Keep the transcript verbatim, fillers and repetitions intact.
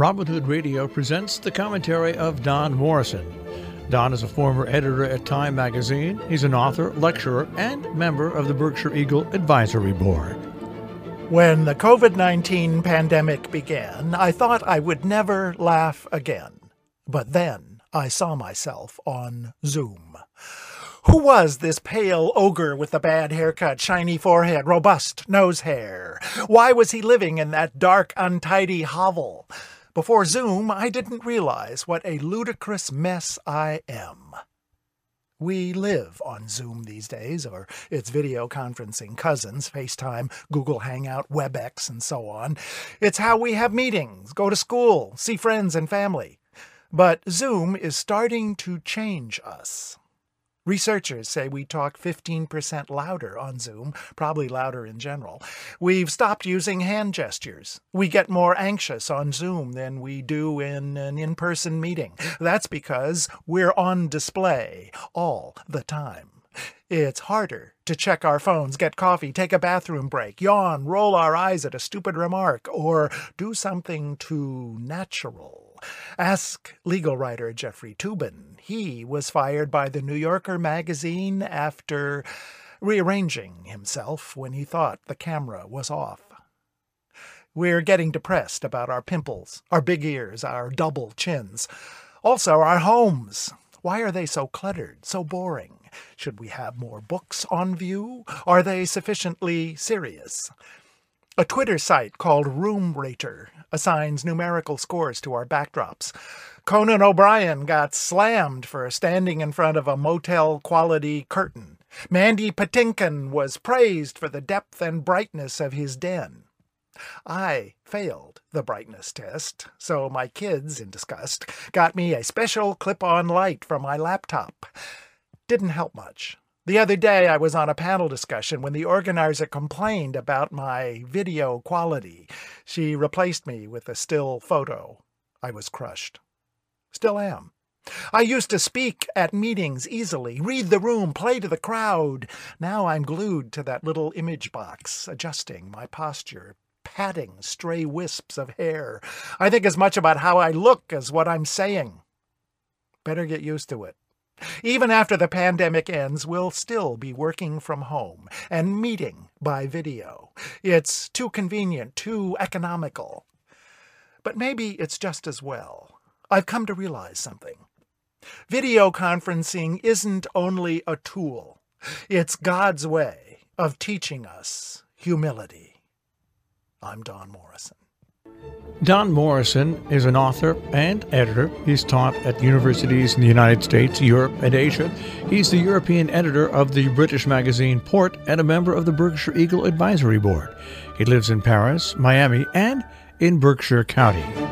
Robin Hood Radio presents the commentary of Don Morrison. Don is a former editor at Time magazine. He's an author, lecturer, and member of the Berkshire Eagle Advisory Board. When the covid nineteen pandemic began, I thought I would never laugh again. But then I saw myself on Zoom. Who was this pale ogre with the bad haircut, shiny forehead, robust nose hair? Why was he living in that dark, untidy hovel? Before Zoom, I didn't realize what a ludicrous mess I am. We live on Zoom these days, or its video conferencing cousins, FaceTime, Google Hangout, WebEx, and so on. It's how we have meetings, go to school, see friends and family. But Zoom is starting to change us. Researchers say we talk fifteen percent louder on Zoom, probably louder in general. We've stopped using hand gestures. We get more anxious on Zoom than we do in an in-person meeting. That's because we're on display all the time. It's harder to check our phones, get coffee, take a bathroom break, yawn, roll our eyes at a stupid remark, or do something too natural. Ask legal writer Jeffrey Toobin. He was fired by the New Yorker magazine after rearranging himself when he thought the camera was off. We're getting depressed about our pimples, our big ears, our double chins. Also, our homes. Why are they so cluttered, so boring? Should we have more books on view? Are they sufficiently serious? A Twitter site called Room Rater assigns numerical scores to our backdrops. Conan O'Brien got slammed for standing in front of a motel-quality curtain. Mandy Patinkin was praised for the depth and brightness of his den. I failed the brightness test, so my kids, in disgust, got me a special clip-on light from my laptop. Didn't help much. The other day I was on a panel discussion when the organizer complained about my video quality. She replaced me with a still photo. I was crushed. Still am. I used to speak at meetings easily, read the room, play to the crowd. Now I'm glued to that little image box, adjusting my posture, patting stray wisps of hair. I think as much about how I look as what I'm saying. Better get used to it. Even after the pandemic ends, we'll still be working from home and meeting by video. It's too convenient, too economical. But maybe it's just as well. I've come to realize something. Video conferencing isn't only a tool. It's God's way of teaching us humility. I'm Don Morrison. Don Morrison is an author and editor. He's taught at universities in the United States, Europe, and Asia. He's the European editor of the British magazine Port and a member of the Berkshire Eagle Advisory Board. He lives in Paris, Miami, and in Berkshire County.